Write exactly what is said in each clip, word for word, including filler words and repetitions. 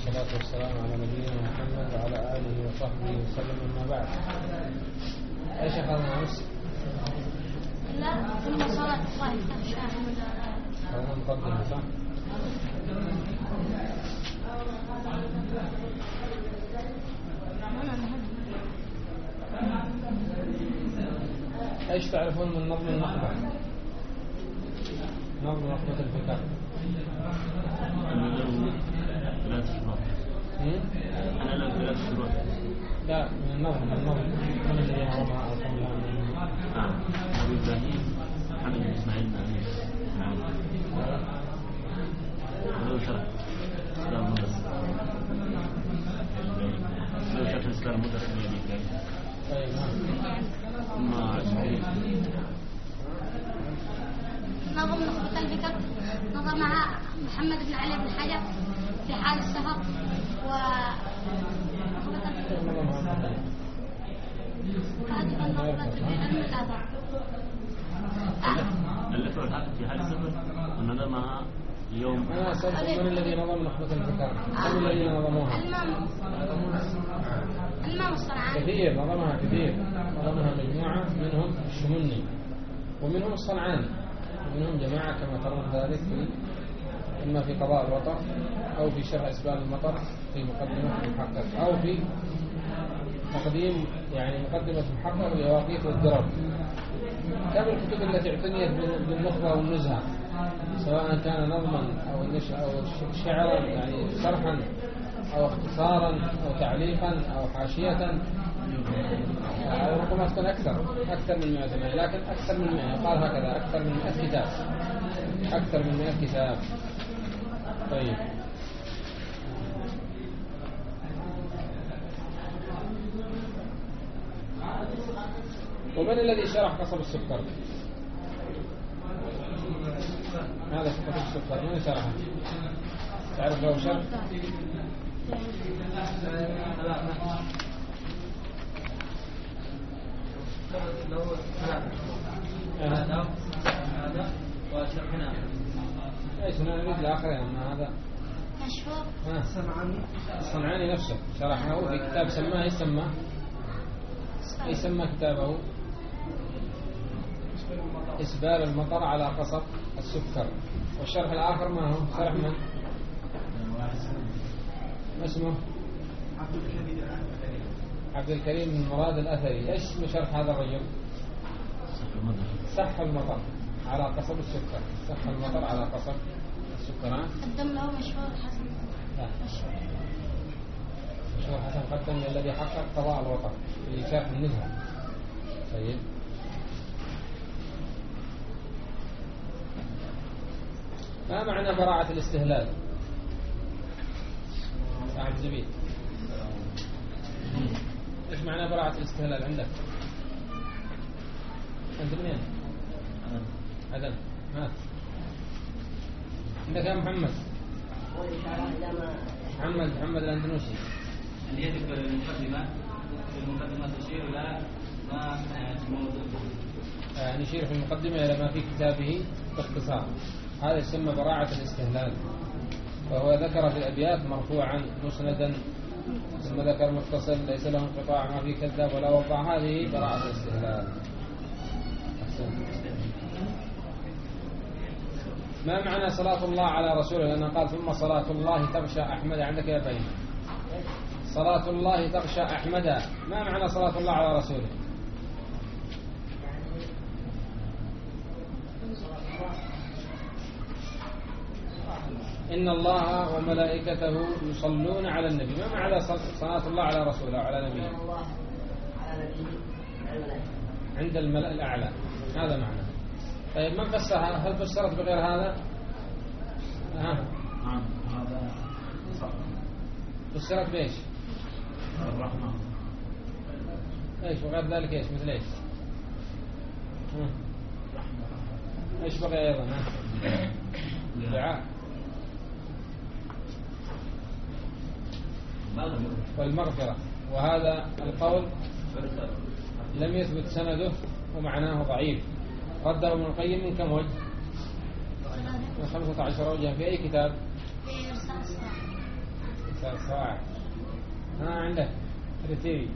والصلاة والسلام على نبينا محمد وعلى آله وصحبه وسلم. أما بعد، أي شيء هذا نفس؟ لا، ثم صلاة الله تخشى أحمد. هذا مقدمة صح؟ ايش تعرفون من نظم النخبة؟ نظم نخبة الفكر. ثلاث شروط. أنا له ثلاث شروط. لا، من النظم من النظم من الذي نظمها أو قبلها من آه أبو إبراهيم محمد بن إسماعيل بن أمير. نعم. له شرح إسلام مدرس. له شرح إسلام مدرس من أبي طيب ثم عشرين. نظم نخبة الفكر نظمها محمد بن علي بن حجر في حال السفر. و نخبة الفكر هذه النخبة في علم الآثار. ألفوا الحق في حال السفر ونظمها اليوم. أنا أسألكم من الذي نظم نخبة الفكر؟ من الذين نظموها؟ الإمام الإمام الصنعاني. كثير نظمها كثير نظمها مجموعة، منهم الشمني ومنهم الصنعاني ومنهم جماعة كما ترون ذلك في إما في قضاء الوطر أو في شرح أسباب المطر في مقدمة المحقق أو في تقديم يعني مقدمة المحقق واليواقيت والدرر. كم الكتب التي اعتنيت بالنخبة والنزهة سواء كان نظما أو أو شعرا يعني شرحا أو اختصارا أو تعليقا أو حاشية، أو ربما تكون أكثر أكثر من مئة، لكن أكثر من مئة قال هكذا أكثر من مئة كتاب أكثر من مئة كتاب. طيب ومن الذي شرح قصب السكر؟ هذا قصب السكر من شرحه؟ تعرف له شرح؟ هذا هذا وشرحنا ايش نريد الاخر يعني هذا مشهور. الصنعاني الصنعاني نفسه شرحه في كتاب سماه ايش سماه؟ ايش سمى كتابه؟ إسبال المطر على قصب السكر. والشرح الآخر ما هو؟ شرح من؟ ما اسمه؟ عبد الكريم بن مراد الأثري. ايش اسم شرح هذا الرجل؟ صح المطر على قصب السكر. صح المطر على قصب السكر. قدم له مشهور حسن. لا مشهور حسن قدم الذي حقق قضاء الوطر في شرح النزهة. طيب ما معنى براعة الاستهلال؟ صاحب زبيد ايش معنى براعة الاستهلال عندك؟ انت منين؟ عدن. هات عندك يا محمد. محمد محمد الاندونيسي. أن يذكر المقدمة في المقدمة تشير إلى ما نشير في المقدمة إلى ما في كتابه باختصار. هذا يسمى براعة الاستهلال. وهو ذكر في الأبيات مرفوعا مسندا ثم ذكر متصل ليس له انقطاع ما في كذاب ولا وقع. هذه براعة الاستهلال. ما معنى صلاة الله على رسوله؟ لأنه قال ثم صلاة الله تغشى أحمد. عندك يا بني صلاة الله تغشى أحمد. ما معنى صلاة الله على رسوله؟ إن الله وملائكته يصلون على النبي. ما معنى صلاة الله على رسوله وعلى نبيه؟ عند الملأ الأعلى. هذا معنى. طيب من فسرها؟ هل فسرت بغير هذا؟ ها هذا فسرت بإيش؟ الرحمة. ايش وغير ذلك؟ ايش مثل ايش؟ ايش بقي ايضا؟ دعاء والمغفرة. وهذا القول لم يثبت سنده ومعناه ضعيف. رده ابن القيم من كم وجه؟ من خمسة عشر وجه. في أي كتاب؟ في رسالة الصلاح. صار صواعق. ها عندك رتيبي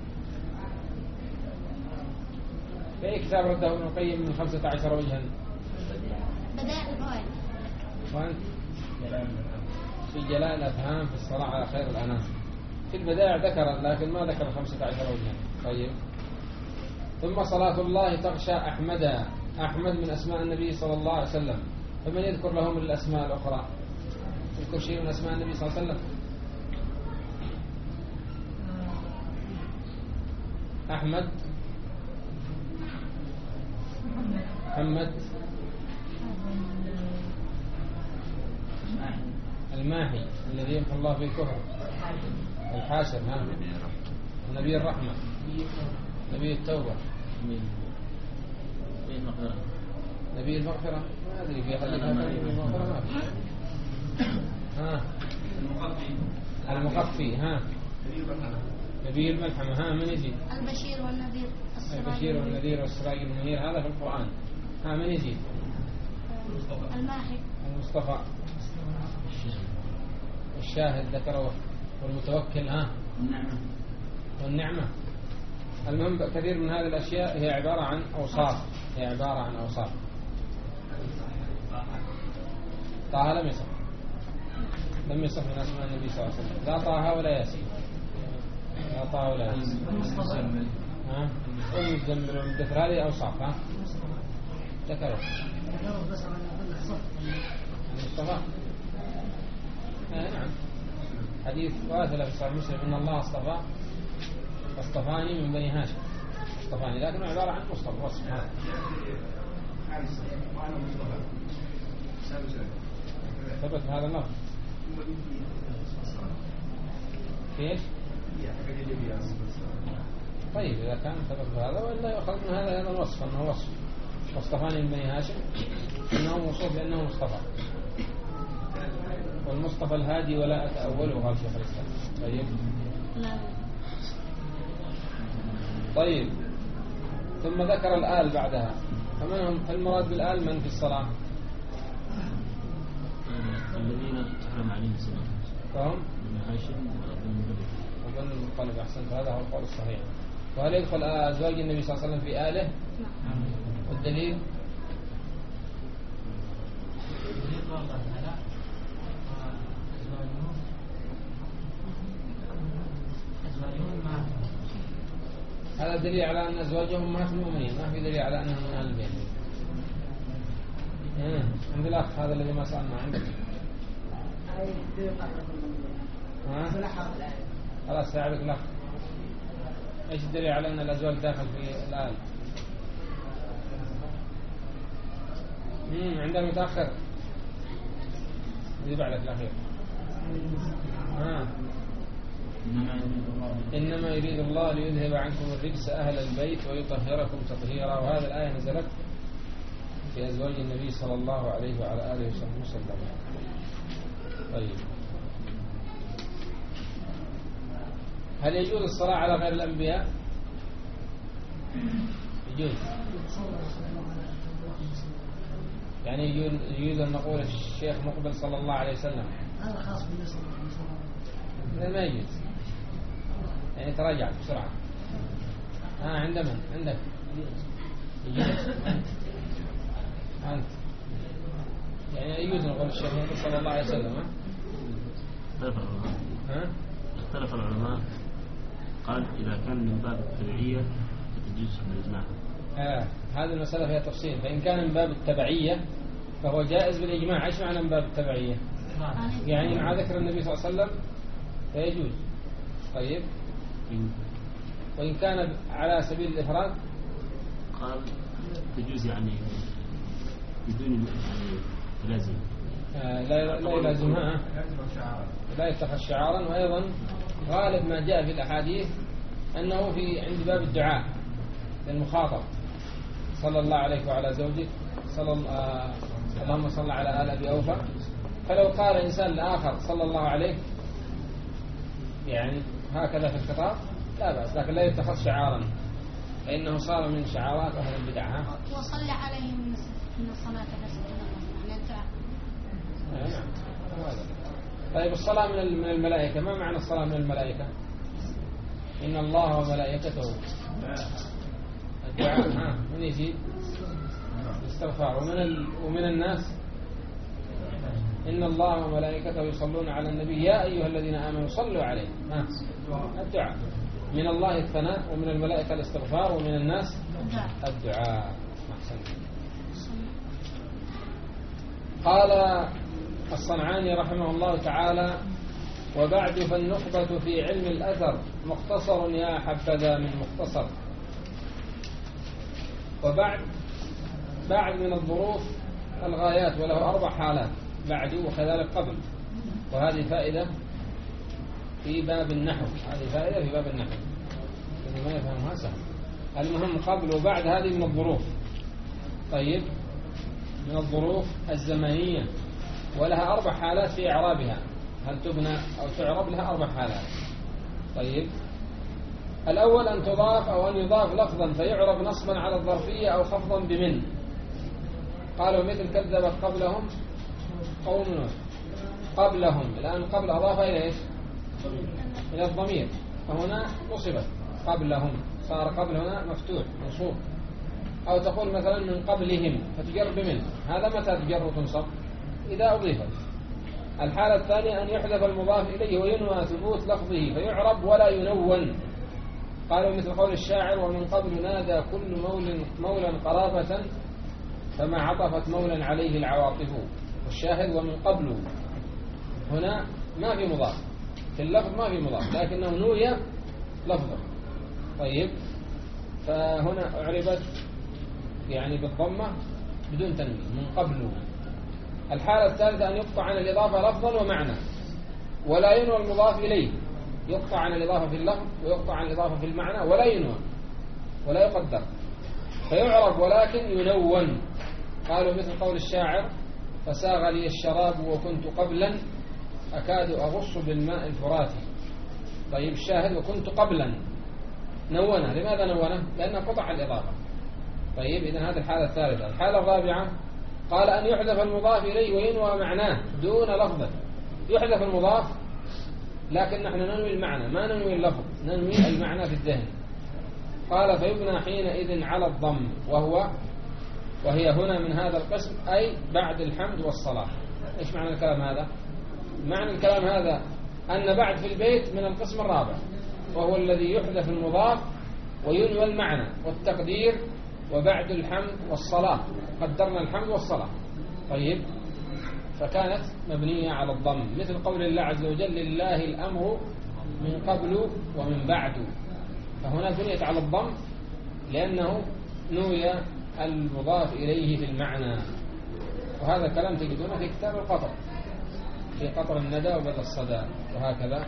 في أي كتاب رده ابن القيم من خمسة عشر وجها؟ بدائع الفوائد. وأنت؟ في جلاء الأفهام في الصلاة على خير الأنام. في البدائع ذكر لكن ما ذكر خمسة عشر وجها. طيب. ثم صلاة الله تغشى أحمدا. أحمد من أسماء النبي صلى الله عليه وسلم، فمن يذكر لهم الأسماء الأخرى؟ يذكر شيء من أسماء النبي صلى الله عليه وسلم؟ أحمد، محمد، الماحي الذي يمحو الله به الكفر، الحاشر، ها، نبي الرحمة، نبي التوبة، نبي المغفرة. ما أدري في خليك نبي المغفرة ما في. ها المخفي المخفي. ها نبي الملحمة. ها من يجي؟ البشير والنذير. البشير والنذير والسراج المنير. هذا في القرآن. ها من يجي؟ الماحي. المصطفى. الشاهد ذكره. والمتوكل. ها النعمة والنعمة. المهم كثير من هذه الأشياء هي عبارة عن أوصاف، هي عبارة عن أوصاف. طه لم يصف، لم يصف من أسماء النبي صلى الله عليه وسلم، لا طه ولا ياسين، لا طه ولا ياسين. ها المزمل والمدثر هذه أوصاف. ها ذكره المصطفى. نعم حديث واثلة في صحيح مسلم إن الله اصطفى اصطفاني من بني هاشم، اصطفاني، لكنه عبارة عن مصطفى وصف. هذا ثبت هذا اللفظ كيف؟ طيب إذا كان ثبت هذا وإلا يؤخذ من هذا أيضا وصف أنه وصف واصطفاني من بني هاشم أنه موصوف لأنه مصطفى، والمصطفى الهادي ولا أتأوله قال شيخ الإسلام. طيب لا. طيب ثم ذكر الآل بعدها. فمن هم المراد بالآل؟ من في الصلاة؟ الذين تحرم عليهم الصلاة فهم من هاشم وابن المطلب. وبن المطلب. أحسنت، هذا هو القول الصحيح. وهل يدخل أزواج النبي صلى الله عليه وسلم في آله؟ والدليل؟ هذا دليل على أن أزواجهم ما في المؤمنين، ما في دليل على أنهم من أهل البيت. عند الأخ هذا الذي ما سألنا عندك. ها؟ خلاص ساعدك الأخ. إيش الدليل على أن الأزواج داخل في الآل؟ عندنا متأخر اللي بعدك الأخير. ها إنما يريد الله ليذهب عنكم الرجس أهل البيت ويطهركم تطهيرا. وهذه الآية نزلت في أزواج النبي صلى الله عليه وعلى آله وسلم. طيب هل يجوز الصلاة على غير الأنبياء؟ يجوز. يعني يجوز أن نقول الشيخ مقبل صلى الله عليه وسلم. هذا خاص بالنبي صلى الله عليه وسلم. ما يجوز. يعني تراجع بسرعة. ها آه عند من؟ عندك يجوز. أنت يعني يجوز نقول الشيخ مقبل صلى الله عليه وسلم. ها اختلف العلماء. ها اختلف العلماء قال إذا كان من باب التبعية فتجوز بالإجماع. آه هذه المسألة فيها تفصيل. فإن كان من باب التبعية فهو جائز بالإجماع. إيش معنى من باب التبعية؟ يعني مع ذكر النبي صلى الله عليه وسلم فيجوز. طيب وإن كان على سبيل الإفراد قال تجوز يعني بدون يعني لازم. آه لا لا يلازمها، لا يتخذ شعارا. وأيضا غالب ما جاء في الأحاديث أنه في عند باب الدعاء للمخاطب صلى الله عليه وعلى زوجك صلى الله اللهم صل على آل أبي أوفى. فلو قال إنسان لآخر صلى الله عليه يعني هكذا في الخطاب لا بأس، لكن لا يتخذ شعارا فإنه صار من شعارات أهل البدع. وصلى عليهم من الصلاة بس. نعم هذا طيب الصلاة من من الملائكة، ما معنى الصلاة من الملائكة؟ إن الله وملائكته الدعاء. ها من يزيد؟ الاستغفار. ومن ال... ومن الناس إن الله وملائكته يصلون على النبي يا أيها الذين آمنوا صلوا عليه. ها الدعاء. من الله الثناء، ومن الملائكة الاستغفار، ومن الناس الدعاء. أحسن. قال الصنعاني رحمه الله تعالى: وبعد فالنخبة في علم الأثر مختصر يا حبذا من مختصر. وبعد بعد من الظروف الغايات، وله أربع حالات: بعد وكذلك قبل. وهذه فائدة في باب النحو، هذه فائدة في باب النحو اللي ما يفهمها سهل. المهم قبل وبعد هذه من الظروف. طيب من الظروف الزمنية، ولها أربع حالات في إعرابها، هل تبنى أو تعرب لها أربع حالات. طيب الأول أن تضاف أو أن يضاف لفظا فيعرب نصبا على الظرفية أو خفضا بمن. قالوا مثل كذبت قبلهم قوم نوح. قبلهم، الآن قبل أضاف إلى إيش؟ إلى الضمير، فهنا نصبت قبلهم، صار قبل هنا مفتوح منصوب. أو تقول مثلا من قبلهم فتجر بمن، هذا متى تجر وتنصب؟ إذا أضيفت. الحالة الثانية أن يحذف المضاف إليه وينوى ثبوت لفظه فيعرب ولا ينون. قالوا مثل قول الشاعر: ومن قبل نادى كل مول مولا قرابة فما عطفت مولا عليه العواطف. والشاهد ومن قبل هنا ما في مضاف، في اللفظ ما في مضاف، لكنه نوي لفظه. طيب فهنا أعربت يعني بالضمة بدون تنوين، من قبل. الحالة الثالثة أن يقطع عن الإضافة لفظا ومعنى ولا ينوى المضاف إليه. يقطع عن الإضافة في اللفظ ويقطع عن الإضافة في المعنى ولا ينوى ولا يقدر، فيعرب ولكن ينون. قالوا مثل قول الشاعر: فساغ لي الشراب وكنت قبلا أكاد أغص بالماء الفراتي. طيب الشاهد وكنت قبلا نونه. لماذا نونه؟ لأنه قطع الإضافة. طيب إذن هذه الحالة الثالثة. الحالة الرابعة قال أن يحذف المضاف إليه وينوى معناه دون لفظه. يحذف المضاف لكن نحن ننوي المعنى، ما ننوي اللفظ، ننوي المعنى في الذهن. قال فيبنى حينئذ على الضم، وهو وهي هنا من هذا القسم، أي بعد الحمد والصلاة. إيش معنى الكلام هذا؟ معنى الكلام هذا أن بعد في البيت من القسم الرابع، وهو الذي يحذف المضاف وينوى المعنى. والتقدير وبعد الحمد والصلاة، قدرنا الحمد والصلاة. طيب فكانت مبنية على الضم، مثل قول الله عز وجل: لله الأمر من قبل ومن بعد. فهنا بنيت على الضم لأنه نوي المضاف إليه في المعنى. وهذا الكلام تجدونه في كتاب القطر، في قطر الندى وبدل الصدى، وهكذا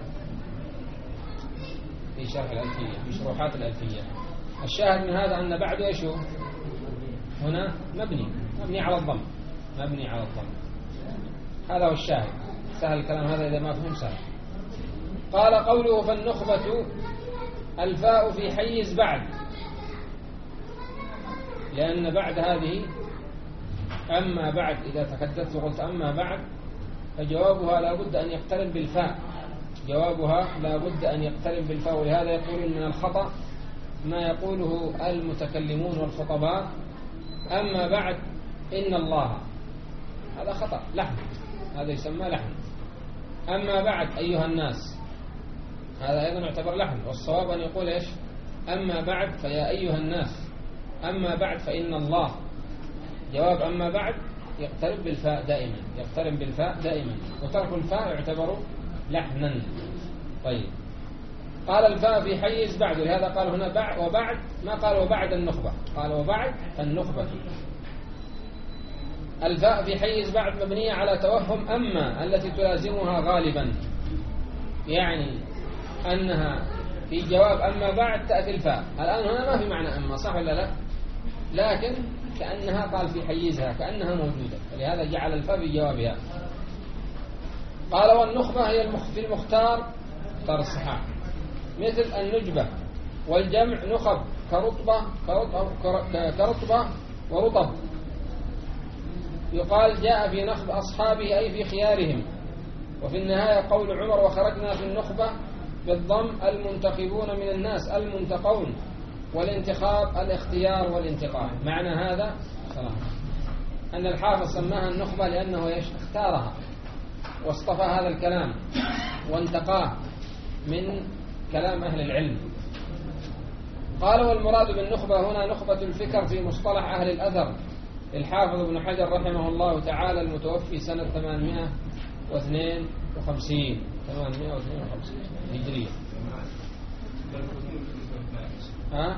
في شرح الألفية، في شروحات الألفية. الشاهد من هذا أن بعد إيش هو؟ هنا مبني مبني على الضم، مبني على الضم. هذا هو الشاهد. سهل الكلام هذا إذا ما فهم سهل. قال قوله فالنخبة الفاء في حيز بعد، لأن بعد هذه أما بعد، إذا تحدثت وقلت أما بعد فجوابها لا بد أن يقترن بالفاء، جوابها لا بد أن يقترن بالفاء. ولهذا يقولون من الخطأ ما يقوله المتكلمون والخطباء: أما بعد إن الله، هذا خطأ لحن، هذا يسمى لحن. أما بعد أيها الناس، هذا أيضا يعتبر لحن. والصواب أن يقول إيش؟ أما بعد فيا أيها الناس، أما بعد فإن الله. جواب أما بعد يقترب بالفاء دائما، يقترب بالفاء دائما، وترك الفاء يعتبر لحنا. طيب قال الفاء في حيز بعد، لهذا قال هنا بعد وبعد، ما قال وبعد النخبة، قال وبعد النخبة. الفاء في حيز بعد مبنية على توهم أما التي تلازمها غالبا، يعني أنها في جواب أما بعد تأتي الفاء. الآن هنا ما في معنى أما، صح ولا لا؟ لكن كأنها قال في حيزها، كأنها موجودة، فلهذا جعل الفاء في جوابها. قال والنخبة هي في المختار، اختار الصحاح، مثل النجبة، والجمع نخب كرطبة كرطبة ورطب. يقال جاء في نخب أصحابه أي في خيارهم، وفي النهاية قول عمر وخرجنا في النخبة بالضم المنتخبون من الناس المنتقون، والانتخاب الاختيار والانتقاء. معنى هذا صراحة أن الحافظ سماها النخبة لأنه اختارها واصطفى هذا الكلام وانتقاه من كلام أهل العلم. قال والمراد بالنخبة هنا نخبة الفكر في مصطلح أهل الأثر. الحافظ ابن حجر رحمه الله تعالى المتوفي سنة ثمانمائة واثنين وخمسين ثمانمائة واثنين وخمسين هجرية. ها؟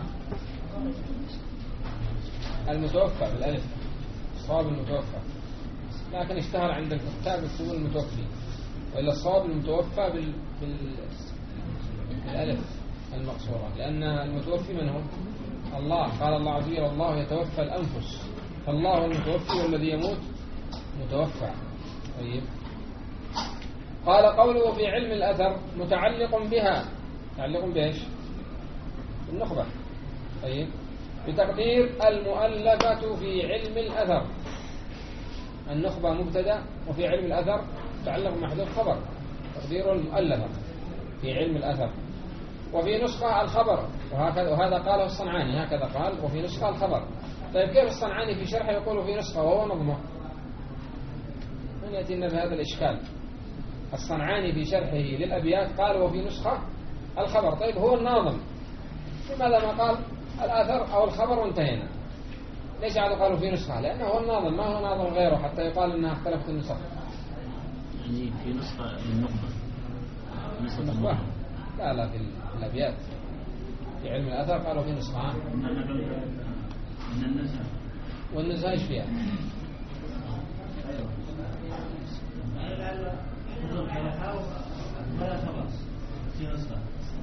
المتوفى بالألف، الصواب المتوفى، لكن اشتهر عند الكتاب الكتب المتوفي، وإلا الصواب المتوفى بال... بال... بالألف المقصورة، لأن المتوفي من هو؟ الله. قال الله عز وجل الله يتوفى الأنفس، فالله المتوفي والذي يموت متوفى. طيب. قال قوله في علم الأثر متعلق بها، متعلق بإيش؟ النخبة. طيب. بتقدير المؤلفة في علم الأثر. النخبة مبتدأ، وفي علم الأثر متعلق محذوف خبر، تقدير المؤلفة في علم الأثر. وفي نسخة الخبر، وهكذا وهذا قاله الصنعاني، هكذا قال وفي نسخة الخبر. طيب كيف الصنعاني في شرحه يقول في نسخة وهو نظمه؟ من يأتينا بهذا الإشكال؟ الصنعاني في شرحه للأبيات قال وفي نسخة الخبر. طيب هو الناظم، لماذا ما قال الأثر أو الخبر وانتهينا؟ ليش عاد قالوا في نسخة؟ لأنه هو الناظم، ما هو ناظم غيره حتى يقال أنها اختلفت النسخ. يعني في نسخة النخبة، نسخة النخبة؟ لا لا، في الأبيات في علم الأثر قالوا في نسخة. من النزهة. والنزهة ايش فيها؟ ولا خلاص في نسخة.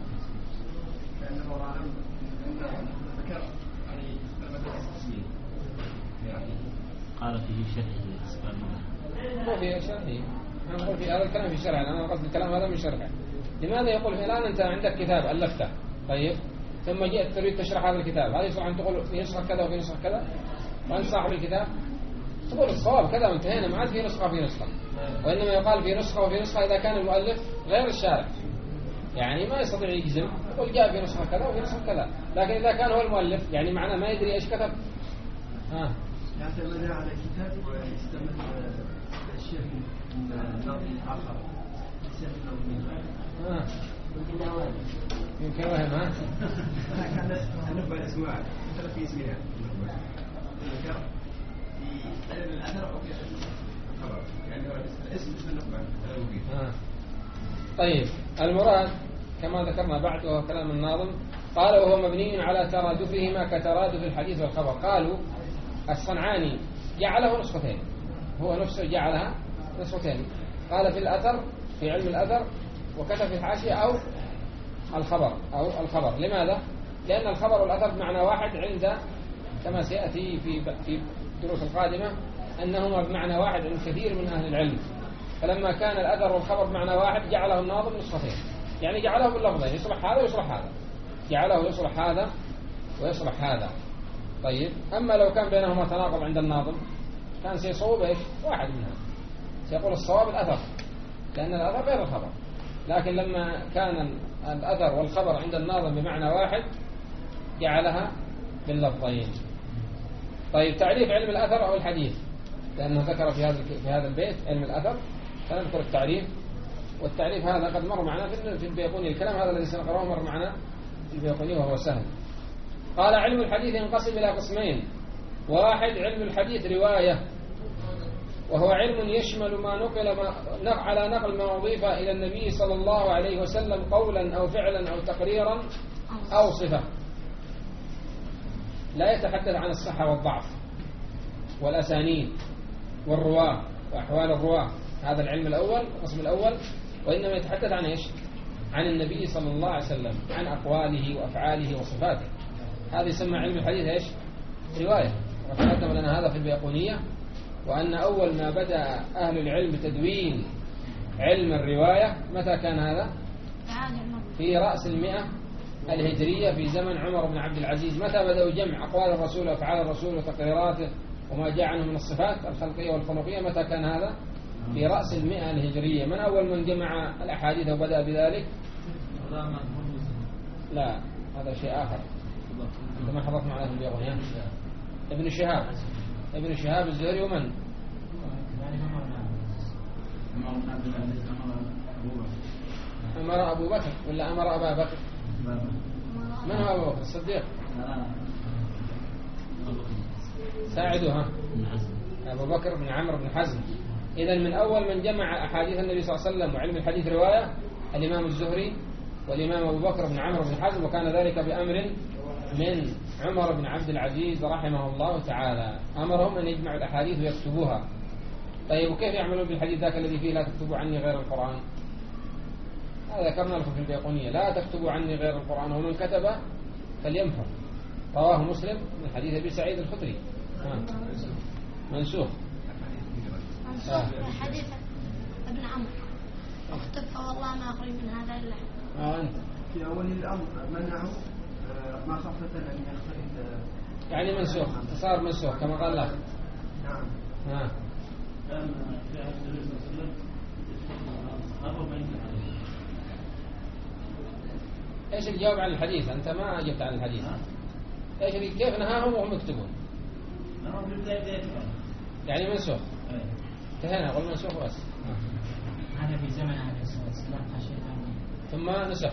قال فيه شرحه أسباب مو في شرحه، أنا أقول في هذا الكلام في شرحه، أنا قصد الكلام هذا من شرحه. لماذا يقول الآن أنت عندك كتاب ألفته، طيب ثم جئت تريد تشرح هذا الكتاب، هذا يصح أن تقول في نسخة كذا وفي نسخة كذا، وأنت صاحب الكتاب تقول الصواب كذا وانتهينا، ما عاد في نسخة وفي نسخة. وإنما يقال في نسخة وفي نسخة إذا كان المؤلف غير الشارح، يعني ما يستطيع يجزم، يقول جاء في نسخة كذا وفي نسخة كذا. لكن إذا كان هو المؤلف يعني معناه ما يدري إيش كتب. ها. يعتمد على كتاب ويستمد الشيخ من نظم آخر. ها. يمكن وهم. ها. كان النخبة الأسماء مثل في اسمها النخبة في علم الأثر أو في الخبر، يعني الاسم اسم النخبة. ها. طيب المراد كما ذكرنا بعد وهو كلام الناظم. قال وهو مبني على ترادفهما كترادف الحديث والخبر. قالوا الصنعاني جعله نسختين، هو نفسه جعلها نسختين، قال في الأثر في علم الأثر وكتب في الحاشية أو الخبر أو الخبر. لماذا؟ لأن الخبر والأثر بمعنى واحد عند، كما سيأتي في في الدروس القادمة، أنهما بمعنى واحد عند كثير من أهل العلم. فلما كان الأثر والخبر بمعنى واحد جعله الناظم نسختين، يعني جعله باللفظين، يصلح هذا ويصلح هذا، جعله يصلح هذا ويصلح هذا. طيب أما لو كان بينهما تناقض عند الناظم كان سيصوب إيش؟ واحد منها، سيقول الصواب الأثر لأن الأثر غير الخبر. لكن لما كان الأثر والخبر عند الناظم بمعنى واحد جعلها باللفظين. طيب تعريف علم الأثر أو الحديث، لأنه ذكر في هذا في هذا البيت علم الأثر، سنذكر التعريف. والتعريف هذا قد مر معنا في البيقوني، الكلام هذا الذي سنقرأه مر معنا في البيقوني وهو سهل. قال علم الحديث ينقسم إلى قسمين. واحد علم الحديث رواية، وهو علم يشمل ما نقل ما على نقل ما أضيف إلى النبي صلى الله عليه وسلم قولا أو فعلا أو تقريرا أو صفة، لا يتحدث عن الصحة والضعف والأسانيد والرواة وأحوال الرواة، هذا العلم الأول القسم الأول. وإنما يتحدث عن إيش؟ عن النبي صلى الله عليه وسلم، عن أقواله وأفعاله وصفاته. هذا يسمى علم الحديث إيش؟ رواية. وتقدم لنا هذا في البيقونية، وأن أول ما بدأ أهل العلم بتدوين علم الرواية متى كان هذا؟ في رأس المئة الهجرية في زمن عمر بن عبد العزيز. متى بدأوا جمع أقوال الرسول وأفعال الرسول وتقريراته وما جاء عنه من الصفات الخلقية والخلقية؟ متى كان هذا؟ في رأس المئة الهجرية. من أول من جمع الأحاديث وبدأ بذلك؟ لا، هذا شيء آخر. أنت ما حضرت معنا في البيقونية. ابن شهاب ابن شهاب الزهري. ومن؟ أمر أبو بكر ولا أمر أبا بكر؟ من هو أبو بكر الصديق؟ ساعدوها. أبو بكر بن عمرو بن حزم. إذن من أول من جمع أحاديث النبي صلى الله عليه وسلم وعلم الحديث رواية الإمام الزهري والإمام أبو بكر بن عمرو بن حزم، وكان ذلك بأمر من عمر بن عبد العزيز رحمه الله تعالى. أمرهم أن يجمعوا الأحاديث ويكتبوها. طيب وكيف يعملون بالحديث ذاك الذي فيه لا تكتبوا عني غير القرآن؟ هذا ذكرنا لكم في البيقونية، لا تكتبوا عني غير القرآن ومن كتب فليمحو. رواه مسلم من حديث أبي سعيد الخدري. منسوخ منسوخ حديث ابن عمرو اكتب فوالله ما أخرج من هذا إلا آه أنت. في أول الأمر منعه ما خافة أن يختلط. يعني منسوخ، صار منسوخ كما قال لك. نعم. ها. كان في عهد النبي صلى الله عليه وسلم أربعين حديث. ايش الجواب عن الحديث؟ انت ما اجبت عن الحديث. ايش اللي كيف نهاهم وهم يكتبون؟ نعم بالبداية بداية. يعني منسوخ. انتهينا قول منسوخ بس. هذا في زمن عليه الصلاة والسلام خشية ثم نسخ.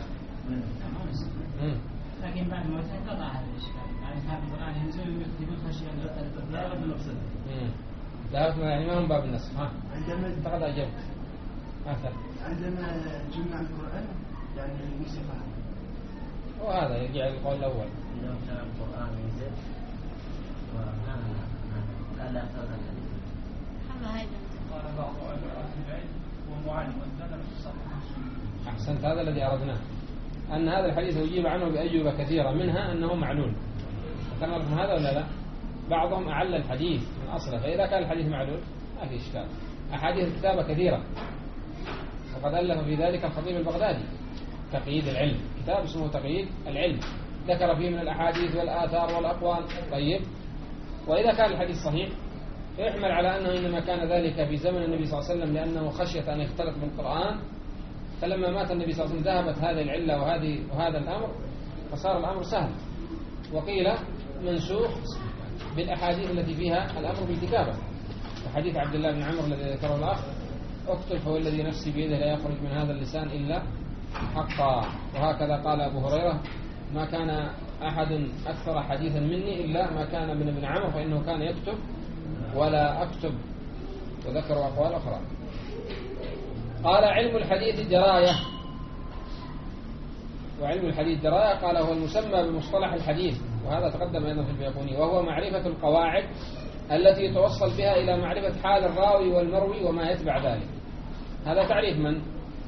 لكن بعد موته انقطع هذا الإشكال. يعني كان القرآن ينزل ويكتبون خشية لا بد من الأفسد. لا يعني ما هم باب النسخ. ها. عندما انتقد اجبت. أكثر. عندما جمع القرآن يعني نسخها. وهذا يرجع للقول الأول. إذا كان القرآن ينزل وكان كان لا يقتضي الحديث. هذا هيدا. قال بعض أهل العلم هو معلم والدلالة في الصحيح. أحسنت، هذا الذي أردناه، أن هذا الحديث يجيب عنه بأجوبة كثيرة، منها أنه معلول. ذكرنا لكم هذا ولا لا؟ بعضهم أعل الحديث من أصله، فإذا كان الحديث معلول ما في إشكال. أحاديث الكتابة كثيرة، وقد ألف في ذلك الخطيب البغدادي تقييد العلم، كتاب اسمه تقييد العلم، ذكر فيه من الأحاديث والآثار والأقوال. طيب، وإذا كان الحديث صحيح فيحمل على أنه إنما كان ذلك في زمن النبي صلى الله عليه وسلم لأنه خشية أن يختلط بالقرآن، فلما مات النبي صلى الله عليه وسلم ذهبت هذه العلة وهذه وهذا الأمر، فصار الأمر سهل. وقيل منسوخ بالأحاديث التي فيها الأمر بالكتابة، حديث عبد الله بن عمرو الذي ذكره الأخ: اكتب فوالذي نفسي بيده لا يخرج من هذا اللسان إلا حقا. وهكذا قال أبو هريرة: ما كان أحد أكثر حديثا مني إلا ما كان من ابن عمرو فإنه كان يكتب ولا أكتب. وذكروا أقوال أخرى. قال: علم الحديث دراية. وعلم الحديث دراية قال هو المسمى بمصطلح الحديث، وهذا تقدم أيضا في البيقوني، وهو معرفة القواعد التي يتوصل بها إلى معرفة حال الراوي والمروي وما يتبع ذلك. هذا تعريف من؟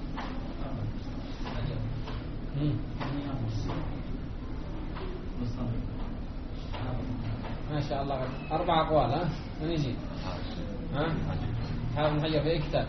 ما شاء الله، أربع أقوال. ها؟ من يجي؟ ها؟ حافظ بن حجر في أي كتاب؟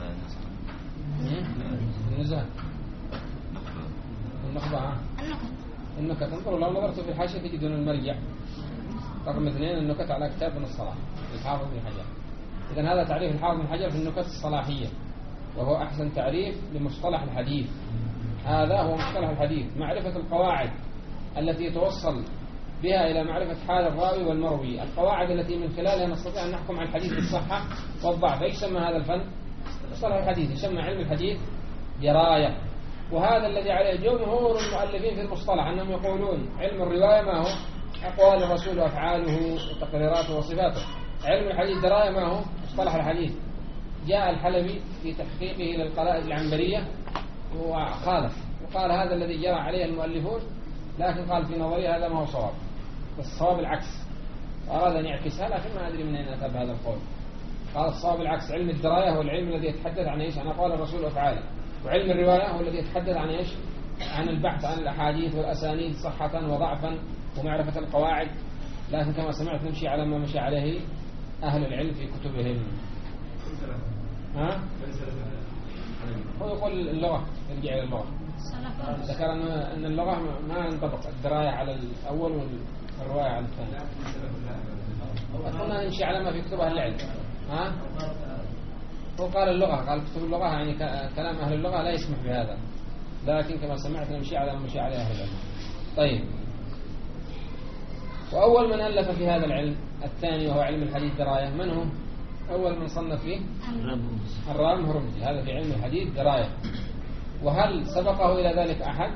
النزهة، النخبة. ها؟ النكت. انظروا لو نظرتوا في الحاشية تجدون المرجع رقم اثنين، النكت على كتاب ابن الصلاح الحافظ بن حجر. إذن هذا تعريف الحافظ بن حجر في النكت الصلاحية، وهو أحسن تعريف لمصطلح الحديث. هذا هو مصطلح الحديث: معرفة القواعد التي يتوصل بها إلى معرفة حال الراوي والمروي، القواعد التي من خلالها نستطيع أن نحكم على الحديث بالصحة والضعف. ايش يسمى هذا الفن؟ مصطلح الحديث. يسمى علم الحديث دراية. وهذا الذي عليه جمهور المؤلفين في المصطلح، أنهم يقولون علم الرواية ما هو؟ أقوال الرسول وأفعاله وتقريراته وصفاته. علم الحديث دراية ما هو؟ مصطلح الحديث. جاء الحلبي في تحقيقه للقلائد العنبرية وخالف، وقال هذا الذي جرى عليه المؤلفون، لكن قال في نظري هذا ما هو صواب، الصواب العكس. أراد أن يعكسها، لكن ما أدري من أين أتى بهذا القول. قال الصواب العكس: علم الدراية هو العلم الذي يتحدث عن إيش؟ عن أقوال الرسول وأفعاله. وعلم الرواية هو الذي يتحدث عن إيش؟ عن البحث عن الأحاديث والأسانيد صحة وضعفا ومعرفة القواعد. لكن كما سمعت نمشي على ما مشى عليه أهل العلم في كتبهم. ها؟ هو يقول اللغة، يرجع إلى اللغة. ذكر أن اللغة ما ينطبق الدراية على الأول والرواية على الثاني. كنا نمشي على ما في كتب أهل العلم. ها؟ هو قال اللغة، قال كتب اللغة يعني كلام أهل اللغة لا يسمح بهذا، لكن كما سمعت نمشي على مشي على أهل العلم. طيب، وأول من ألف في هذا العلم الثاني وهو علم الحديث دراية من هو؟ أول من صنف فيه الرام هرمزي، هذا في علم الحديث دراية. وهل سبقه إلى ذلك أحد؟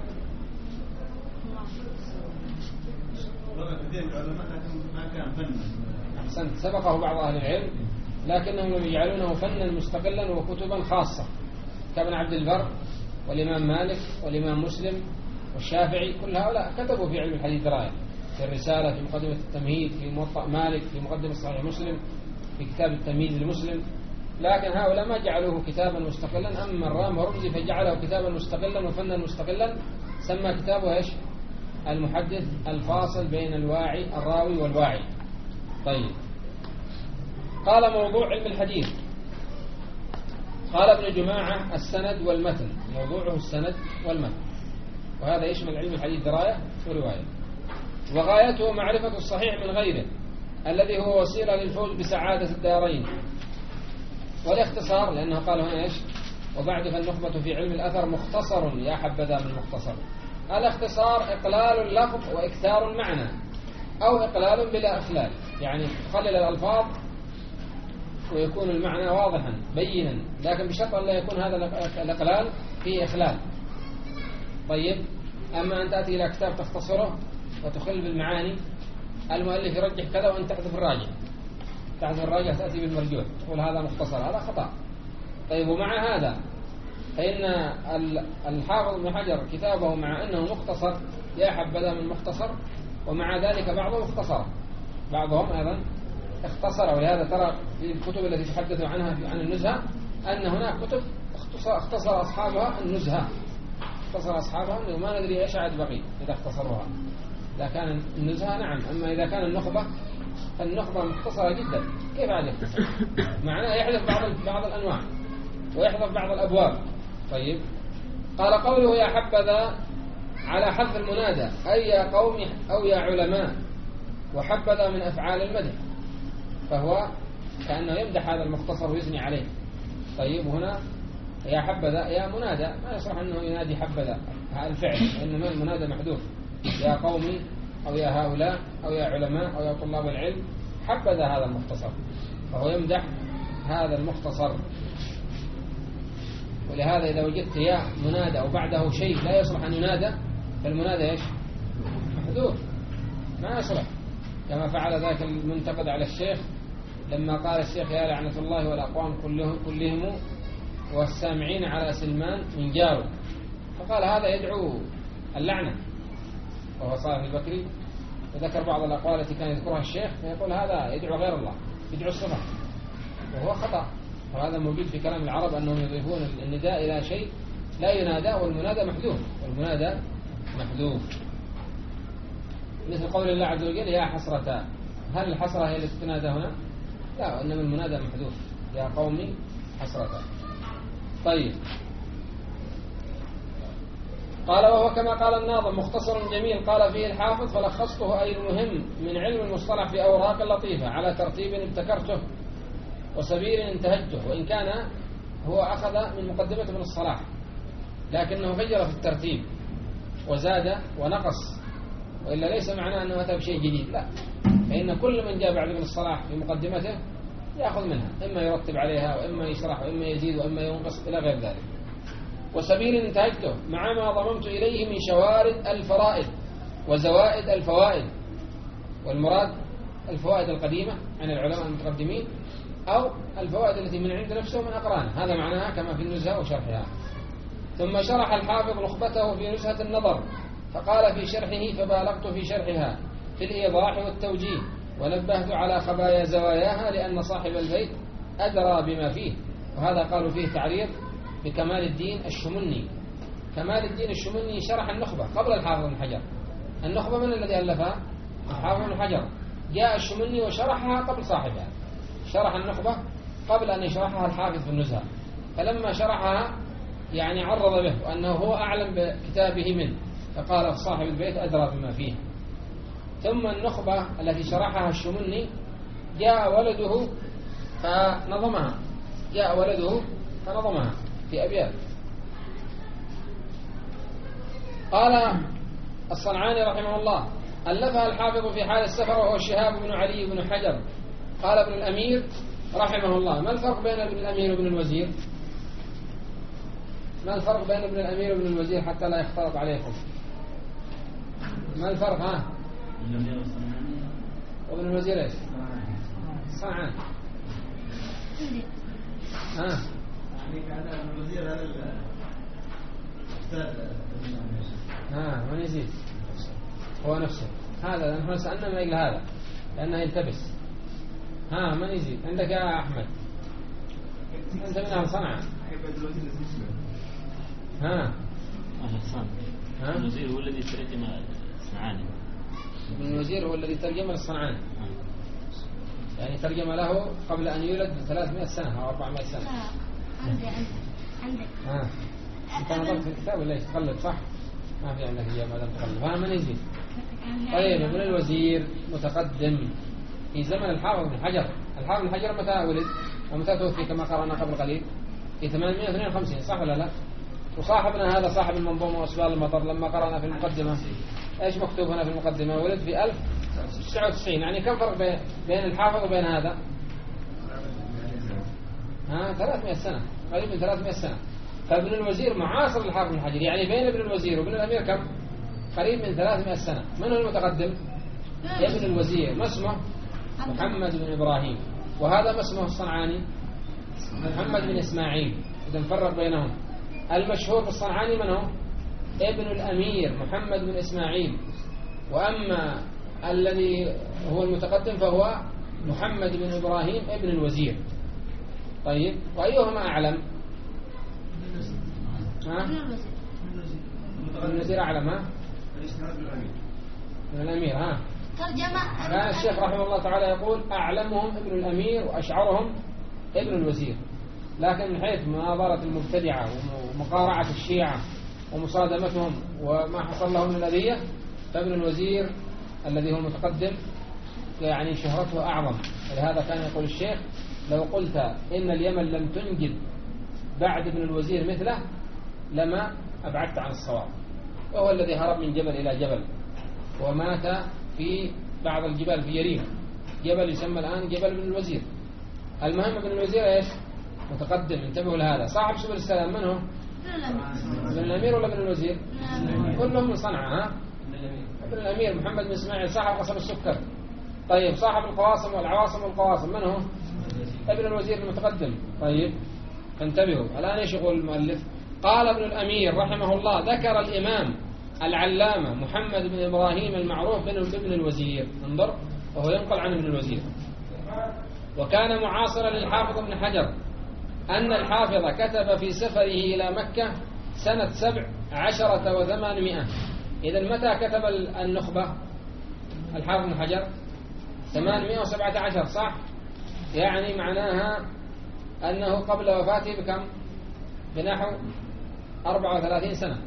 أحسنت، سبقه بعض أهل العلم لكنهم لم يجعلونه فنا مستقلا وكتبا خاصة كابن عبد البر والإمام مالك والإمام مسلم والشافعي، كل هؤلاء كتبوا في علم الحديث دراية، في الرسالة، في مقدمة التمهيد، في موطأ مالك، في مقدمة صحيح مسلم، في كتاب التمهيد للمسلم، لكن هؤلاء ما جعلوه كتابا مستقلا. أما الرام هرمزي فجعله كتابا مستقلا وفنا مستقلا، سمى كتابه ايش؟ المحدث الفاصل بين الواعي الراوي والواعي. طيب، قال موضوع علم الحديث، قال ابن جماعة السند والمتن، موضوعه السند والمتن، وهذا يشمل علم الحديث دراية ورواية. وغايته معرفة الصحيح من غيره الذي هو وسيلة للفوز بسعادة الدارين. والاختصار لأنه قال هنا إيش؟ وبعد فالنخبة في علم الأثر مختصر، يا حبذا من مختصر. الاختصار إقلال اللفظ وإكثار المعنى، أو إقلال بلا إخلال، يعني تقلل الألفاظ ويكون المعنى واضحا بينا، لكن بشرط أن لا يكون هذا الإقلال فيه إخلال. طيب، أما أن تأتي إلى كتاب تختصره وتخل بالمعاني، المؤلف يرجح كذا وأن تحذف الراجح، تحذف الراجح تأتي بالمرجوح، تقول هذا مختصر، هذا خطأ. طيب، ومع هذا فإن الحافظ ابن حجر كتابه مع أنه مختصر يا حبذا من مختصر، ومع ذلك بعضهم اختصر، بعضهم أيضا اختصر. ولهذا ترى في الكتب التي تحدث عنها عن النزهة أن هناك كتب اختصر, اختصر أصحابها النزهة، اختصر أصحابها أنه ما ندري إيش عاد بقي إذا اختصروها. إذا كان النزهة نعم، أما إذا كان النخبة فالنخبة مختصرة جدا، كيف عاد يختصر؟ معناه يحذف بعض بعض الأنواع ويحذف بعض الأبواب. طيب، قال قوله يا حبذا على حذف المنادى، أي يا قوم أو يا علماء، وحبذا من أفعال المدح، فهو كأنه يمدح هذا المختصر ويثني عليه. طيب، هنا يا حبذا يا منادى، ما يصح أنه ينادي حبذا هذا الفعل، إنما المنادى محذوف، يا قومي أو يا هؤلاء أو يا علماء أو يا طلاب العلم، حبذا هذا المختصر، فهو يمدح هذا المختصر. ولهذا إذا وجدت يا منادى أو بعده شيء لا يصلح أن ينادى، فالمنادى إيش؟ محذوف، ما يصلح، كما فعل ذاك المنتقد على الشيخ لما قال الشيخ يا لعنة الله والأقوام كلهم, كلهم والسامعين على سلمان من جاره، فقال هذا يدعو اللعنة، وهو صالح البكري، وذكر بعض الأقوال التي كان يذكرها الشيخ، فيقول هذا يدعو غير الله، يدعو الصفة، وهو خطأ. وهذا موجود في كلام العرب أنهم يضيفون النداء إلى شيء لا ينادى، والمنادى محذوف، والمنادى محذوف، مثل قول الله عز وجل يا حسرة. هل الحسرة هي التي تنادى هنا؟ لا، إنما المنادى محذوف، يا قومي حسرة. طيب، قال وهو كما قال الناظم مختصر جميل قال فيه الحافظ، فلخصته أي المهم من علم المصطلح في أوراق لطيفة على ترتيب ابتكرته وسبيل انتهجته، وإن كان هو أخذ من مقدمة ابن الصلاح لكنه غير في الترتيب وزاد ونقص، وإلا ليس معناه أنه أتى بشيء جديد، لا، فإن كل من جاء بعد ابن الصلاح في مقدمته يأخذ منها، إما يرتب عليها وإما يشرح وإما يزيد وإما ينقص إلى غير ذلك. وسبيل انتهجته مع ما ضممت إليه من شوارد الفرائد وزوائد الفوائد، والمراد الفوائد القديمة عن العلماء المتقدمين أو الفوائد التي من عند نفسه من أقرانه، هذا معناها كما في النزهة وشرحها. ثم شرح الحافظ نخبته في نزهة النظر، فقال في شرحه فبالغت في شرحها في الإيضاح والتوجيه، ونبهت على خبايا زواياها لأن صاحب البيت أدرى بما فيه. وهذا قالوا فيه تعريض بكمال الدين الشمني. كمال الدين الشمني شرح النخبة قبل الحافظ بن حجر. النخبة من الذي ألفها؟ الحافظ بن حجر. جاء الشمني وشرحها قبل صاحبها، شرح النخبة قبل أن يشرحها الحافظ في النزهة، فلما شرحها يعني عرض به وأنه هو أعلم بكتابه منه، فقال صاحب البيت أدرى بما فيه. ثم النخبة التي شرحها الشمني جاء ولده فنظمها، جاء ولده فنظمها في أبيات. قال الصنعاني رحمه الله: ألفها الحافظ في حال السفر وهو شهاب بن علي بن حجر. قال ابن الأمير رحمه الله: ما الفرق بين ابن الأمير وابن الوزير؟ ما الفرق بين ابن الأمير وابن الوزير حتى لا يختلط عليكم؟ ما الفرق؟ ها؟ وابن الوزير ايش؟ صنعان. ها؟ يعني كان الوزير هذا الأستاذ. ها من يزيد؟ هو نفسه هذا. نحن سألنا ما إلا هذا لأنه يلتبس. ها من يزيد؟ عندك يا أحمد؟ أنت من أهل صنعاء. ها؟ أهل صنعاء. ها؟ الوزير هو الذي ترجم الصنعاني. ابن الوزير هو الذي ترجم الصنعاني. يعني ترجم له قبل أن يولد بثلاثمائة سنة أو أربعمائة سنة. لا عندي عندي عندي. ها؟ أنت نظرت في الكتاب ولا تقلد صح؟ ما في عندك إياه ما دام تقلد. ها من يزيد؟ طيب ابن الوزير متقدم في زمن الحافظ بن حجر. الحافظ بن حجر متى ولد ومتى توفي كما قرأنا قبل قليل؟ في ثمانمائة واثنين وخمسين صح ولا لا؟ وصاحبنا هذا صاحب المنظومة وأسبال المطر لما قرأنا في المقدمة ايش مكتوب هنا في المقدمة؟ ولد في ألف وتسعة وتسعين. يعني كم فرق بين الحافظ وبين هذا؟ ها ثلاثمائة سنة، قريب من ثلاثمائة سنة. فابن الوزير معاصر للحافظ بن حجر، يعني بين ابن الوزير وابن الأمير كم؟ قريب من ثلاثمائة سنة. من هو المتقدم؟ ابن الوزير. ما اسمه؟ محمد بن إبراهيم. وهذا ما اسمه الصنعاني؟ محمد بن إسماعيل. إذا نفرق بينهم. المشهور بالصنعاني من هو؟ ابن الأمير محمد بن إسماعيل. وأما الذي هو المتقدم فهو محمد بن إبراهيم ابن الوزير. طيب وأيهما أعلم؟ ها؟ ابن الوزير أعلم. ها؟ ابن الأمير. ها؟ ترجمة. كان الشيخ رحمه الله تعالى يقول: أعلمهم ابن الأمير وأشعرهم ابن الوزير. لكن من حيث مناظرة المبتدعة ومقارعة الشيعة ومصادمتهم وما حصل لهم من الأذية، فابن الوزير الذي هو المتقدم يعني شهرته أعظم. ولهذا كان يقول الشيخ: لو قلت إن اليمن لم تنجد بعد ابن الوزير مثله لما أبعدت عن الصواب. وهو الذي هرب من جبل إلى جبل ومات في بعض الجبال في يريح، جبل يسمى الآن جبل ابن الوزير. المهم ابن الوزير ايش؟ متقدم. انتبهوا لهذا. صاحب سبل السلام من هو؟ ابن الأمير ولا ابن الوزير؟ كلهم من صنعاء. ها؟ ابن الأمير محمد بن إسماعيل صاحب قصب السكر. طيب صاحب القواصم والعواصم والقواصم من هو؟ ابن الوزير المتقدم. طيب فانتبهوا الآن ايش يقول المؤلف؟ قال ابن الأمير رحمه الله: ذكر الإمام العلامة محمد بن إبراهيم المعروف بن الوزير. انظر، وهو ينقل عن ابن الوزير. وكان معاصرا للحافظ ابن حجر أن الحافظ كتب في سفره إلى مكة سنة سبع عشرة وثمانمائة. إذا متى كتب النخبة الحافظ ابن حجر؟ ثمانمائة وسبعة عشر صح؟ يعني معناها أنه قبل وفاته بكم؟ بنحو أربعة وثلاثين سنة.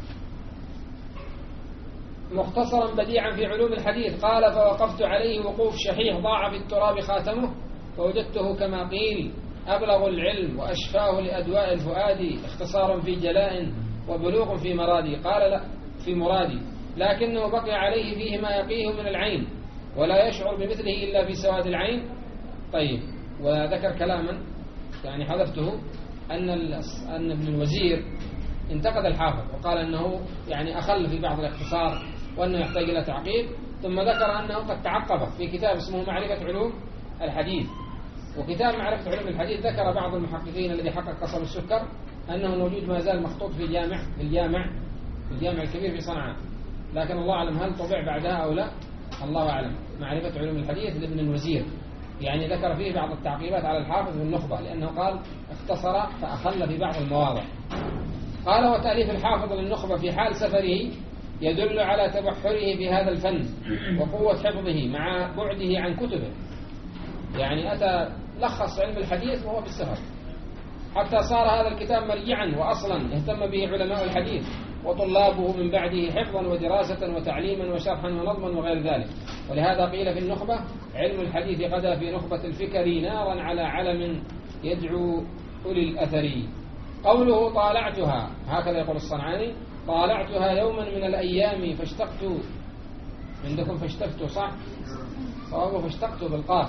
مختصرا بديعا في علوم الحديث. قال: فوقفت عليه وقوف شحيح ضاع في التراب خاتمه فوجدته كما قيل أبلغ العلم وأشفاه لأدواء الفؤاد اختصارا في جلاء وبلوغ في مرادي. قال: لا في مرادي، لكنه بقي عليه فيه ما يقيه من العين ولا يشعر بمثله إلا في سواد العين. طيب وذكر كلاما يعني حذفته أن أن ابن الوزير انتقد الحافظ وقال أنه يعني أخل في بعض الاختصار وأنه يحتاج إلى تعقيب. ثم ذكر أنه قد تعقب في كتاب اسمه معرفة علوم الحديث. وكتاب معرفة علوم الحديث ذكر بعض المحققين الذي حقق قصب السكر أنه موجود ما زال مخطوط في جامع في الجامع في الجامع الكبير في صنعاء، لكن الله أعلم هل طبع بعدها أو لا، الله أعلم. معرفة علوم الحديث لابن الوزير يعني ذكر فيه بعض التعقيبات على الحافظ بالنخبة لأنه قال اختصر فأخل في بعض المواضع. قال: وتأليف الحافظ للنخبة في حال سفره يدل على تبحره في هذا الفن وقوة حفظه مع بعده عن كتبه. يعني أتى لخص علم الحديث وهو بالسفر، حتى صار هذا الكتاب مرجعا وأصلا اهتم به علماء الحديث وطلابه من بعده حفظا ودراسة وتعليما وشرحا ونظما وغير ذلك. ولهذا قيل في النخبة: علم الحديث غدا في نخبة الفكر نارا على علم يدعو أولي الأثر. قوله طالعتها، هكذا يقول الصنعاني: طالعتها يوما من الأيام فاشتقت. عندكم فاشتقت صح؟ صوابه فاشتقت بالقاف.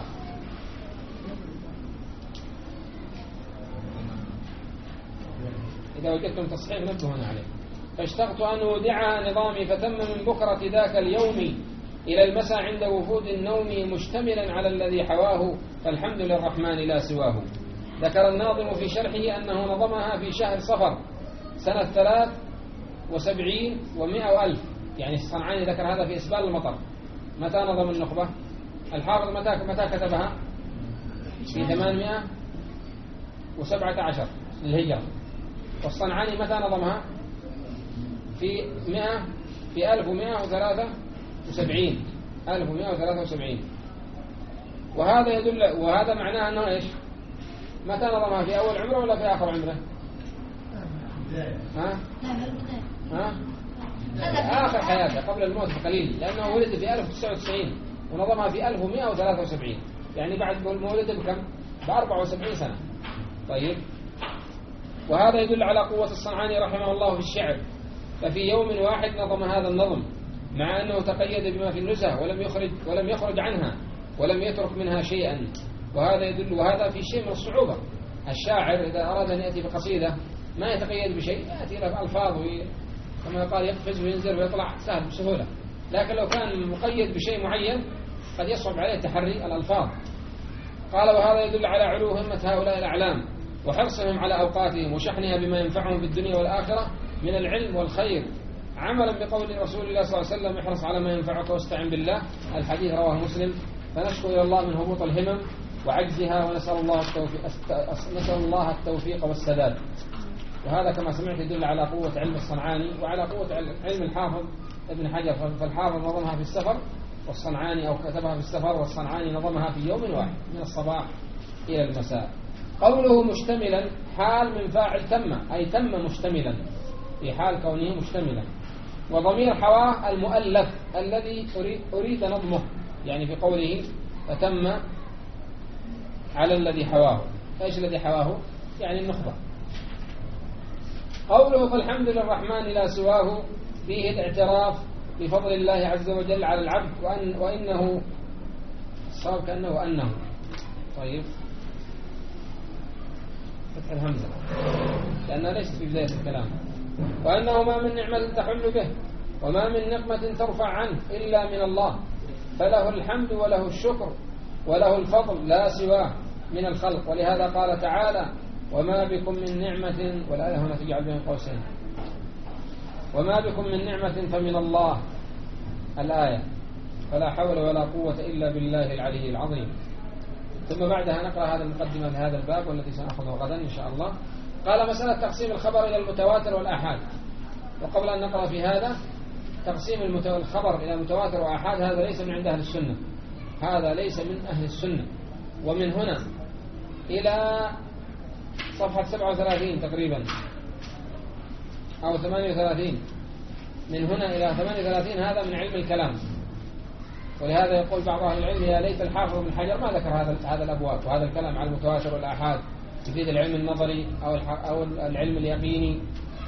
إذا وجدتم تصحيح نبهنا عليه. فاشتقت أن أودعها نظامي فتم من بكرة ذاك اليوم إلى المساء عند وفود النوم مشتملا على الذي حواه، فالحمد للرحمن لا سواه. ذكر الناظم في شرحه أنه نظمها في شهر صفر سنة ثلاث وسبعين ومئة وألف. يعني الصنعاني ذكر هذا في إسبال المطر. متى نظم النخبة؟ الحافظ متى متى كتبها؟ في ثمانمائة وسبعة عشر للهجرة. والصنعاني متى نظمها؟ في مئة في ألف ومئة وثلاثة وسبعين ألف ومئة وثلاثة وسبعين. وهذا يدل وهذا معناه أنه إيش؟ متى نظمها؟ في أول عمره ولا في آخر عمره؟ ها؟ ها؟ آخر حياته قبل الموت بقليل، لأنه ولد في ألف وتسعة وتسعين ونظمها في ألف ومئة وثلاثة وسبعين، يعني بعد مولده بكم؟ بأربعة وسبعين سنة. طيب، وهذا يدل على قوة الصنعاني رحمه الله في الشعر. ففي يوم واحد نظم هذا النظم، مع أنه تقيد بما في النزهة ولم يخرج ولم يخرج عنها ولم يترك منها شيئا. وهذا يدل وهذا في شيء من الصعوبة. الشاعر إذا أراد أن يأتي بقصيدة ما يتقيد بشيء، يأتي له بألفاظ كما قال يقفز وينزل ويطلع سهل بسهولة. لكن لو كان مقيد بشيء معين قد يصعب عليه تحري الألفاظ. قال: وهذا يدل على علو همة هؤلاء الأعلام وحرصهم على أوقاتهم وشحنها بما ينفعهم في الدنيا والآخرة من العلم والخير، عملا بقول رسول الله صلى الله عليه وسلم: احرص على ما ينفعك واستعن بالله. الحديث رواه مسلم. فنشكو إلى الله من هبوط الهمم وعجزها، ونسأل الله التوفيق, نسأل الله التوفيق والسداد. وهذا كما سمعت يدل على قوة علم الصنعاني وعلى قوة علم الحافظ ابن حجر. فالحافظ نظمها في السفر والصنعاني أو كتبها في السفر، والصنعاني نظمها في يوم واحد من الصباح إلى المساء. قوله مشتملا حال من فاعل تم، أي تم مشتملا في حال كونه مشتملا. وضمير حواه المؤلف الذي أريد نظمه، يعني في قوله فتم على الذي حواه. ايش الذي حواه؟ يعني النخبة. قوله فالحمد للرحمن لا سواه فيه الاعتراف بفضل الله عز وجل على العبد، وأن وإنه الصواب كأنه أنه. طيب، فتح الهمزة لأنها ليست في بداية الكلام. وأنه ما من نعمة تحل به وما من نقمة ترفع عنه إلا من الله، فله الحمد وله الشكر وله الفضل لا سواه من الخلق. ولهذا قال تعالى: وما بكم من نعمة، والآية هنا تجعل بين قوسين، وما بكم من نعمة فمن الله، الآية، فلا حول ولا قوة إلا بالله العلي العظيم. ثم بعدها نقرأ هذا المقدمة لهذا الباب والذي سنأخذه غدا إن شاء الله. قال: مسألة تقسيم الخبر إلى المتواتر والآحاد. وقبل أن نقرأ في هذا، تقسيم الخبر إلى متواتر وآحاد هذا ليس من عند أهل السنة، هذا ليس من أهل السنة. ومن هنا إلى صفحة سبعة وثلاثين تقريبا أو ثمانية وثلاثين، من هنا إلى ثمانية وثلاثين هذا من علم الكلام. ولهذا يقول بعض أهل العلم: يا ليت الحافظ بن حجر ما ذكر هذا هذا الأبواب وهذا الكلام على المتواتر والآحاد، يفيد العلم النظري أو أو العلم اليقيني.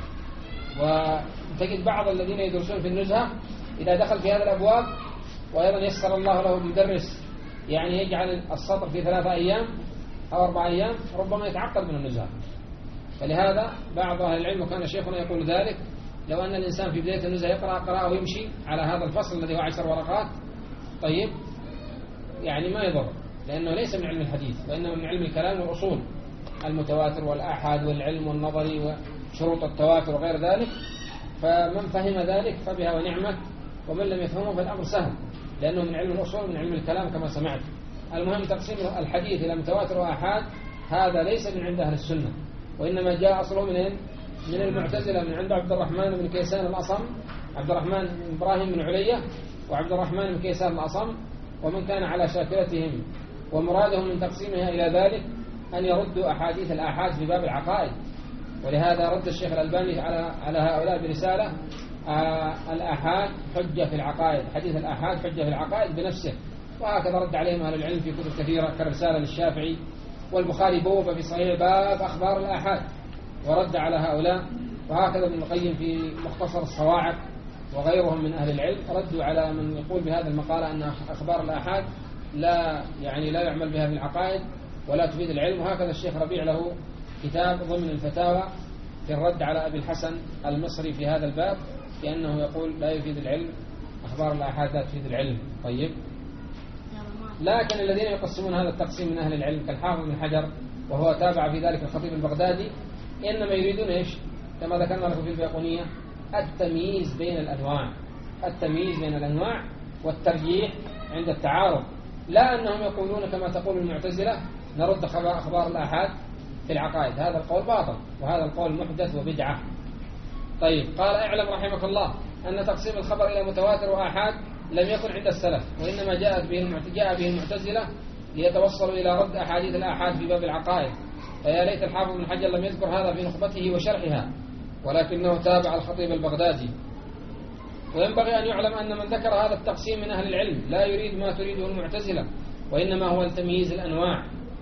وتجد بعض الذين يدرسون في النزهة إذا دخل في هذه الأبواب، وأيضا يسر الله له المدرس يعني يجعل السطر في ثلاثة أيام أو أربع أيام، ربما يتعقد من النزهة. فلهذا بعض أهل العلم وكان شيخنا يقول ذلك: لو أن الإنسان في بداية النزهة يقرأ قراءة ويمشي على هذا الفصل الذي هو عشر ورقات، طيب يعني ما يضر، لأنه ليس من علم الحديث وإنما من علم الكلام والأصول، المتواتر والآحاد والعلم والنظري وشروط التواتر وغير ذلك. فمن فهم ذلك فبها ونعمة، ومن لم يفهمه فالأمر سهل، لأنه من علم الأصول ومن علم الكلام كما سمعت. المهم تقسيم الحديث إلى متواتر وآحاد هذا ليس من عند أهل السنة، وإنما جاء أصله من من المعتزلة، من عند عبد الرحمن بن كيسان الأصم، عبد الرحمن بن إبراهيم بن علية وعبد الرحمن بن كيسان الأصم، ومن كان على شاكلتهم. ومرادهم من تقسيمها إلى ذلك أن يردوا أحاديث الآحاد في باب العقائد. ولهذا رد الشيخ الألباني على على هؤلاء برسالة: آه الآحاد حجة في العقائد، حديث الآحاد حجة في العقائد بنفسه. وهكذا رد عليهم أهل العلم في كتب كثيرة، كرسالة للشافعي والبخاري بوب في صحيح باب أخبار الآحاد ورد على هؤلاء. وهكذا ابن القيم في مختصر الصواعق وغيرهم من أهل العلم ردوا على من يقول بهذا المقالة أن أخبار الآحاد لا يعني لا يعمل بها في العقائد ولا تفيد العلم. وهكذا الشيخ ربيع له كتاب ضمن الفتاوى في الرد على أبي الحسن المصري في هذا الباب، لأنه يقول لا يفيد العلم، أخبار الآحاد لا تفيد العلم. طيب، لكن الذين يقسمون هذا التقسيم من أهل العلم كالحافظ بن حجر وهو تابع في ذلك الخطيب البغدادي إنما يريدون إيش كما ذكرنا لكم في البيقونية التمييز بين الأنواع، التمييز بين الأنواع والترجيح عند التعارض، لا أنهم يقولون كما تقول المعتزلة نرد أخبار الآحاد في العقائد. هذا القول باطل وهذا القول محدث وبدعة. طيب، قال اعلم رحمك الله أن تقسيم الخبر إلى متواتر وآحاد لم يكن عند السلف، وإنما جاءت به جاء به المعتزلة ليتوصلوا إلى رد أحاديث الآحاد في باب العقائد. فيا ليت الحافظ بن حجر لم يذكر هذا في نخبته وشرحها، ولكنه تابع الخطيب البغدادي. وينبغي أن يعلم أن من ذكر هذا التقسيم من أهل العلم لا يريد ما تريده المعتزلة، وإنما هو التمييز الأنواع،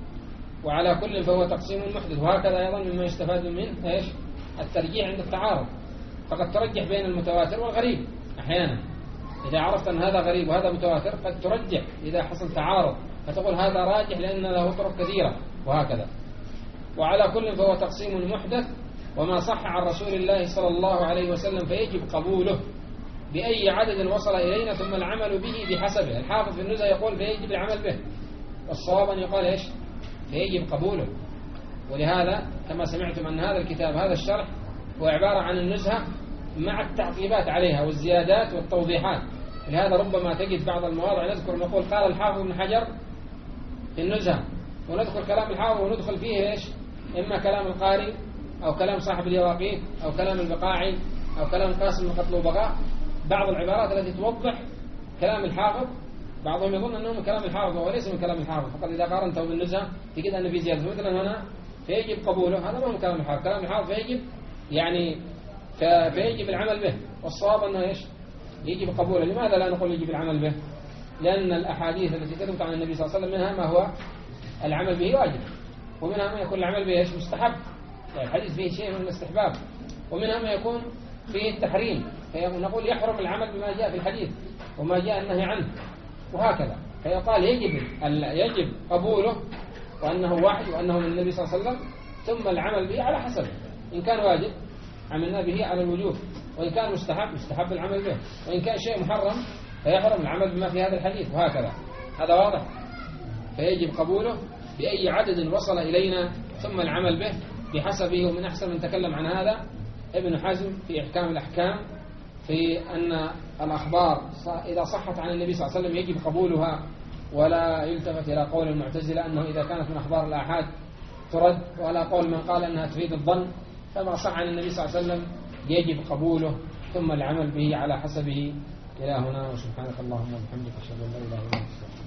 وعلى كل فهو تقسيم محدث. وهكذا أيضا مما يستفاد منه إيش الترجيح عند التعارض، فقد ترجح بين المتواتر والغريب أحيانا. إذا عرفت أن هذا غريب وهذا متواتر قد ترجح إذا حصل تعارض، فتقول هذا راجح لأن له طرق كثيرة، وهكذا. وعلى كل فهو تقسيم محدث، وما صح عن رسول الله صلى الله عليه وسلم فيجب قبوله بأي عدد وصل إلينا ثم العمل به بحسبه. الحافظ في النزهة يقول فيجب العمل به، والصواب أن يقال إيش فيجب قبوله. ولهذا كما سمعتم أن هذا الكتاب هذا الشرح هو عبارة عن النزهة مع التعقيبات عليها والزيادات والتوضيحات. لهذا ربما تجد بعض المواضع نذكر نقول قال الحافظ بن حجر في النزهة، ونذكر كلام الحافظ وندخل فيه إيش إما كلام القاري أو كلام صاحب اليواقيت أو كلام البقاعي أو كلام قاسم بن قتل وبغاء، بعض العبارات التي توضح كلام الحافظ. بعضهم يظن أنه من كلام الحافظ وهو ليس من كلام الحافظ، فقد إذا قارنته بالنزهة تجد أن في زيادة. مثلا هنا فيجب قبوله، هذا ما هو كلام الحافظ. كلام الحافظ فيجب يعني فيجب العمل به، والصواب أنه إيش يجب قبوله. لماذا لا نقول يجب العمل به؟ لأن الأحاديث التي تثبت عن النبي صلى الله عليه وسلم منها ما هو العمل به واجب، ومنها ما يكون العمل به إيش مستحب، يعني الحديث فيه شيء من الاستحباب، ومنها ما يكون فيه التحريم، فنقول يحرم العمل بما جاء في الحديث وما جاء النهي عنه، وهكذا. فيقال يجب يجب قبوله وأنه واحد وأنه من النبي صلى الله عليه وسلم، ثم العمل به على حسبه. إن كان واجب عملنا به على الوجوب، وإن كان مستحب مستحب العمل به، وإن كان شيء محرم فيحرم العمل بما في هذا الحديث، وهكذا. هذا واضح. فيجب قبوله بأي عدد وصل إلينا ثم العمل به بحسبه. ومن أحسن من تكلم عن هذا ابن حزم في إحكام الأحكام، في أن الأخبار إذا صحت عن النبي صلى الله عليه وسلم يجب قبولها، ولا يلتفت إلى قول المعتزلة أنه إذا كانت من أخبار الآحاد ترد، ولا قول من قال أنها تفيد الظن. فما صح عن النبي صلى الله عليه وسلم يجب قبوله ثم العمل به على حسبه. إلى هنا، وسبحانك اللهم وبحمدك أشهد أن لا إله إلا أنت.